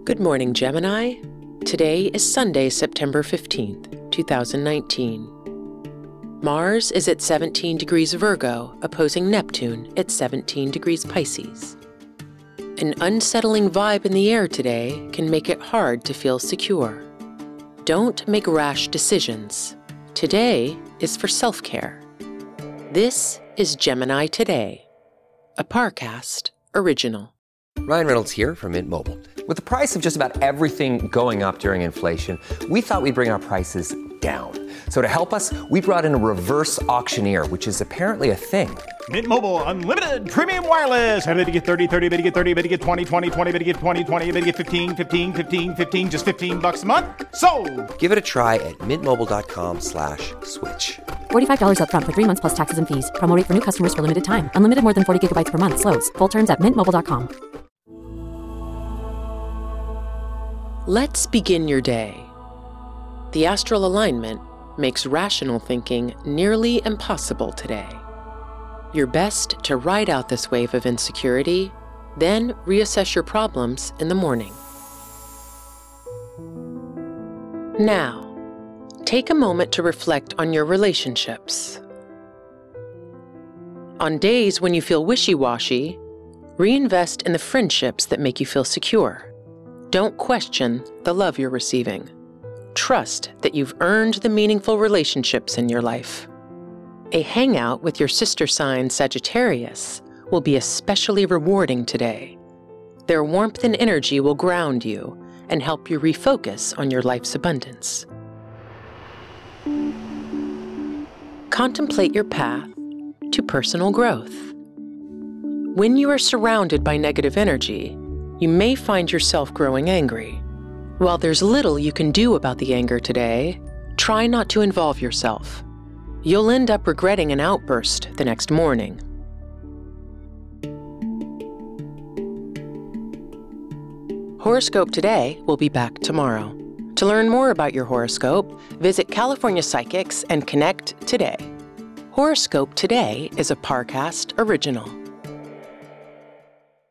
Good morning, Gemini. Today is Sunday, September 15th, 2019. Mars is at 17 degrees Virgo, opposing Neptune at 17 degrees Pisces. An unsettling vibe in the air today can make it hard to feel secure. Don't make rash decisions. Today is for self-care. This is Gemini Today, a Parcast original. Ryan Reynolds here from Mint Mobile. With the price of just about everything going up during inflation, we thought we'd bring our prices down. So to help us, we brought in a reverse auctioneer, which is apparently a thing. Mint Mobile Unlimited Premium Wireless. How to get 30, 30, bit to get 30, bit to get 20, 20, 20, bit to get 20, 20, bit to get 15, 15, 15, 15, just $15 a month? Sold! Give it a try at mintmobile.com/switch. $45 up front for 3 months plus taxes and fees. Promo rate for new customers for limited time. Unlimited more than 40 gigabytes per month. Slows full terms at mintmobile.com. Let's begin your day. The astral alignment makes rational thinking nearly impossible today. You're best to ride out this wave of insecurity, then reassess your problems in the morning. Now, take a moment to reflect on your relationships. On days when you feel wishy-washy, reinvest in the friendships that make you feel secure. Don't question the love you're receiving. Trust that you've earned the meaningful relationships in your life. A hangout with your sister sign Sagittarius will be especially rewarding today. Their warmth and energy will ground you and help you refocus on your life's abundance. Contemplate your path to personal growth. When you are surrounded by negative energy, you may find yourself growing angry. While there's little you can do about the anger today, try not to involve yourself. You'll end up regretting an outburst the next morning. Horoscope Today will be back tomorrow. To learn more about your horoscope, visit California Psychics and connect today. Horoscope Today is a Parcast original.